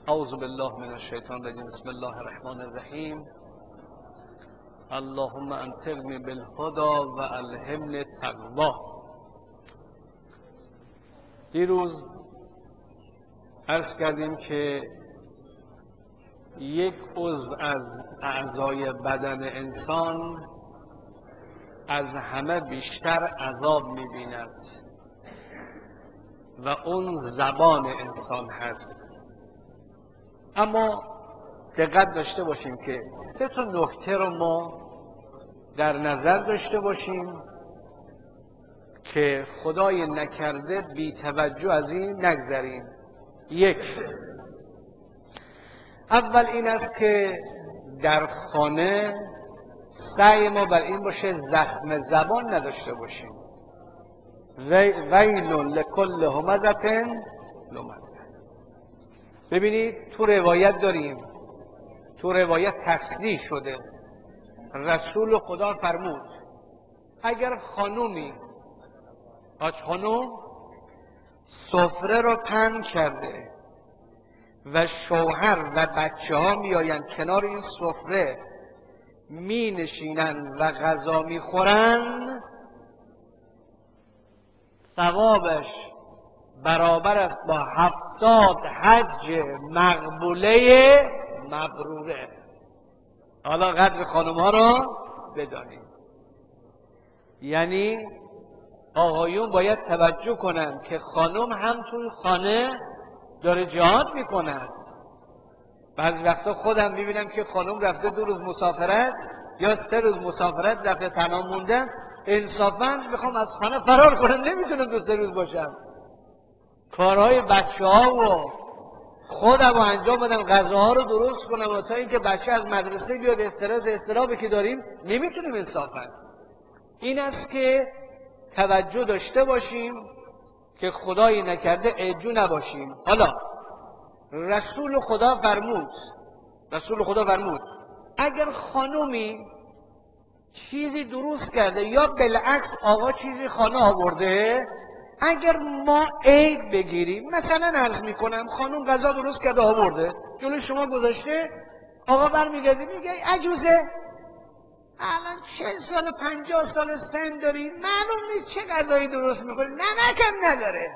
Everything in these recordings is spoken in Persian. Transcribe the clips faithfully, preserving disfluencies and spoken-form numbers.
اعوذ بالله من الشیطان الرجیم. بسم الله الرحمن الرحیم. اللهم انطقنی بالهدی و الهمنی التقوی. دیروز عرض کردیم که یک عضو از اعضای بدن انسان از همه بیشتر عذاب می‌بیند و اون زبان انسان هست. اما دقت داشته باشیم که سه تا نکته رو ما در نظر داشته باشیم که خدای نکرده بی توجه از این نگذریم. یک، اول این است که در خانه سعی ما بر این باشه زخم زبان نداشته باشیم. ویل لکل همزة لمزة. ببینید تو روایت داریم، تو روایت تصریح شده، رسول خدا فرمود اگر خانومی، آج خانوم سفره رو پهن کرده و شوهر و بچه ها می آیند کنار این سفره می نشینن و غذا می خورن، ثوابش برابر است با هفتاد حج مقبوله مبروره. حالا قدر خانم ها رو بدانید. یعنی آقایون باید توجه کنند که خانم هم توی خانه داره جهاد میکند. بعضی وقتا خودم میبینم که خانم رفته دو روز مسافرت یا سه روز مسافرت رفته تنها موندن، انصافا میخوام از خانه فرار کنم، نمیتونم دو سه روز باشم. کارهای بچه ها و خودم رو انجام بدم، غذاها رو درست کنم و تا اینکه بچه از مدرسه بیاد استرس استرابی که داریم نمیتونیم انصافا. این است که توجه داشته باشیم که خدای نکرده عجو نباشیم. حالا رسول خدا فرمود رسول خدا فرمود اگر خانومی چیزی درست کرده یا بالعکس آقا چیزی خانه آورده، اگر ما عیب بگیریم، مثلا عرض میکنم خانم غذا درست کرده آورده جلوی شما گذاشته، آقا برمیگرده میگه عجوزه الان چه سال پنجاه سال سن داری، معلوم نیست چه غذایی درست میکنی، نمکم نداره.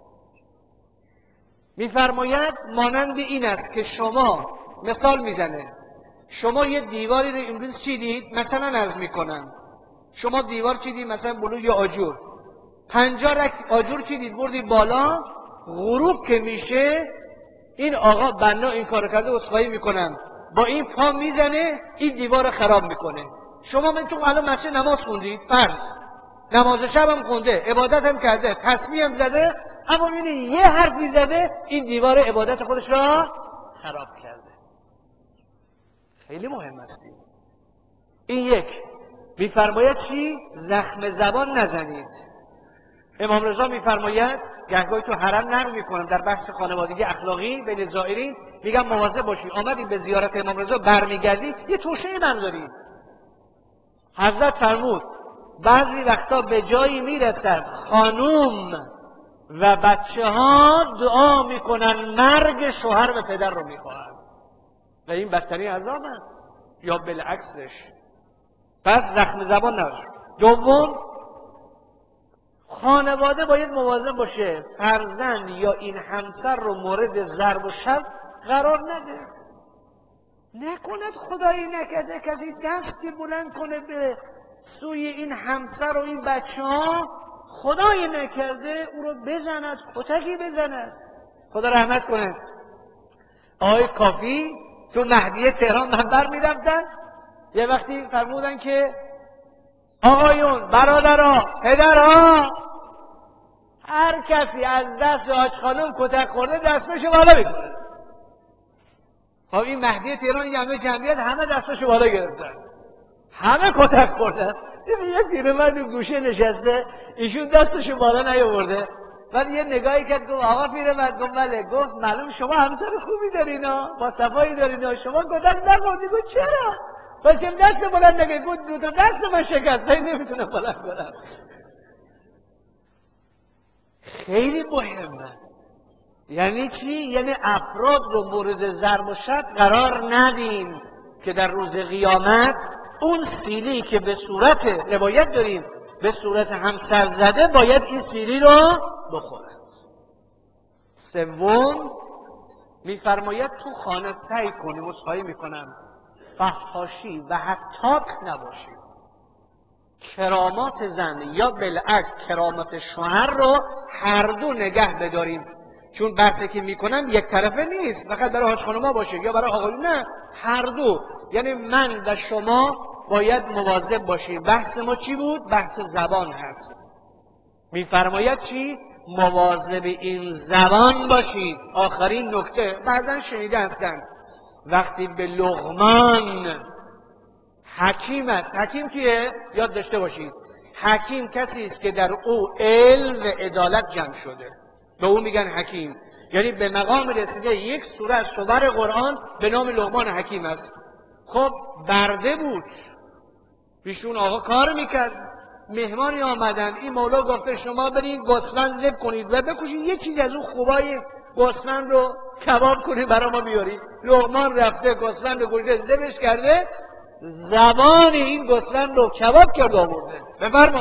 میفرماید مانند این است که شما، مثال میزنه، شما یه دیواری رو امروز چیدید، مثلا عرض میکنم شما دیوار چیدید مثلا بلو یا آجور، پنجاه رک آجور چیدید بردید بالا، غروب که میشه این آقا بنا این کارو کرده، عذرخواهی میکنم، با این پا میزنه این دیوار رو خراب میکنه. شما من تو الان مسجد نماز خوندید، فرض نماز شب هم خونده، عبادت هم کرده، تسبیح هم زده، اما میبینی یه حرفی زده این دیوار عبادت خودش را خراب کرده. خیلی مهم است این. یک، میفرماید چی؟ زخم زبان نزنید. امام رضا میفرماید، گهگاهی تو حرم نقل میکنم در بحث خانوادگی اخلاقی بین زائرین، میگم مواظب باشی آمدی به زیارت امام رضا برمیگردی یه توشه برداری. حضرت فرمود بعضی وقتا به جایی میرسد خانوم و بچه ها دعا میکنن مرگ شوهر و پدر رو میخواهن و این بدترین عذاب است یا بالعکسش. پس زخم زبان نباشه. دوم، خانواده باید مواظب باشه فرزند یا این همسر رو مورد ضرب و شتم قرار نده. نکند خدایی نکرده کسی دستی بلند کنه به سوی این همسر و این بچه ها، خدای نکرده او رو بزند، کتکی بزند. خدا رحمت کنه آقای کافی تو مهدیه تهران منبر می رفتن، یه وقتی فرمودن که آقایون، برادرها، پدرها، هر کسی از دست حاج خانم کتک خورده دستشو بالا میکنه. خب این مهدی تهران یه همه جمعیت همه دستشو بالا گرفتن، همه کتک خوردن. یه پیرمرد گوشه نشسته، ایشون دستشو بالا نیاورده، بعد یه نگاهی کرد گفت آقا پیرمرد، گفت بله. گفت معلوم شما همسر خوبی دارین ها، با صفایی دارین ها، شما کتک نخوردی. گفت چرا؟ بچه دست بلند نگه. گفت دو تا دست من شکسته نمیتونم بلند کنم. خیلی مهمه. یعنی چی؟ یعنی افراد رو مورد ضرب و شتم قرار ندیم که در روز قیامت اون سیلی که به صورت روایت داریم به صورت همسر زده باید این سیلی رو بخورد. سوم میفرماید تو خانه سعی کنی، مصاحبه میکنم، فحاشی و حتاک نباشی. کرامات زن یا بالعکس کرامات شوهر رو هر دو نگه بداریم، چون بحثی که میکنم یک طرفه نیست فقط برای حاج خانوما باشه یا برای آقایون، نه، هر دو. یعنی من و شما باید مواظب باشیم. بحث ما چی بود؟ بحث زبان هست. میفرماید چی؟ مواظب این زبان باشید. آخرین نکته، بعضا شنیده هستن وقتی به لقمان، حکیم است. حکیم کیه؟ یاد داشته باشید، حکیم کسی است که در او علم و عدالت جمع شده، به او میگن حکیم. یعنی به مقام رسیده یک سوره از سور قرآن به نام لقمان حکیم است. خب برده بود، ایشون آقا کار میکرد، مهمانی آمدن، این مولا گفته شما برید گوسفند ذبح کنید و بکشید، یه چیز از اون خوبای گوسفند رو کباب کنید برای ما بیارید. لقمان رفته گوسفند رو گوشته ذبحش کرده، زبان این گوسفند رو کباب کرد آورده. بفرما.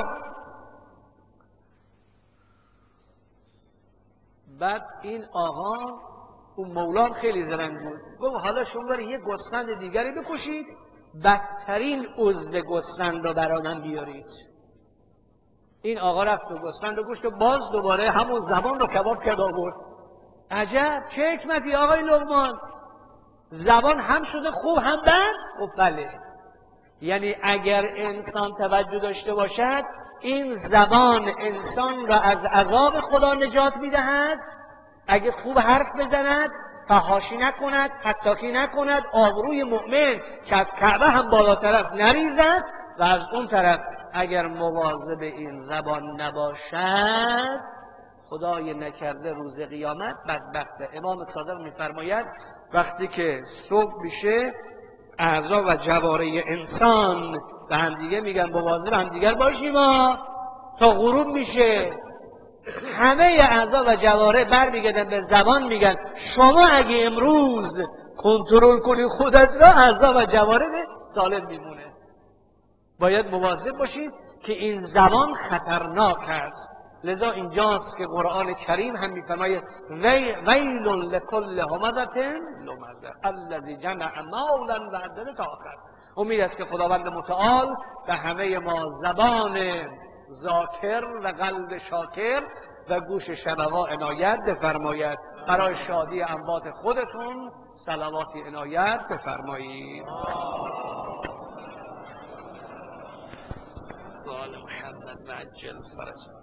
بعد این آقا، اون مولام خیلی زرنگ بود، گفت حالا شما برید یه گوسفند دیگری بکشید، بدترین عضو گوسفند رو برای من بیارید. این آقا رفت و گوسفند رو کشت و باز دوباره همون زبان رو کباب کرد آورد. عجب چه حکمتی آقای لقمان، زبان هم شده خوب هم بد؟ خب بله، یعنی اگر انسان توجه داشته باشد این زبان انسان را از عذاب خدا نجات میدهد. اگه خوب حرف بزند، فحاشی نکند، حتاکی نکند، آبروی مؤمن که از کعبه هم بالاتر است نریزد، و از اون طرف اگر مواظب این زبان نباشد خدای نکرده روز قیامت بدبخته. امام صادق میفرماید وقتی که صبح میشه اعضا و جواره انسان به همدیگه میگن مواظب همدیگر باشیم ما، تا غروب میشه همه اعضا و جواره برمیگردن به زبان میگن شما اگه امروز کنترل کنی خودت را اعضا و جواره سالم میمونه. باید مواظب باشیم که این زبان خطرناک است. لذا اینجاست که قرآن کریم هم میفرماید ویل لکل همزة لمزة الذی جمع مالا و عدده تا آخر. امید است که خداوند متعال به همه ما زبان ذاکر و قلب شاکر و گوش شنوا عنایت بفرماید. برای شادی اموات خودتون صلواتی عنایت بفرمایید. آل محمد و عجل فرج.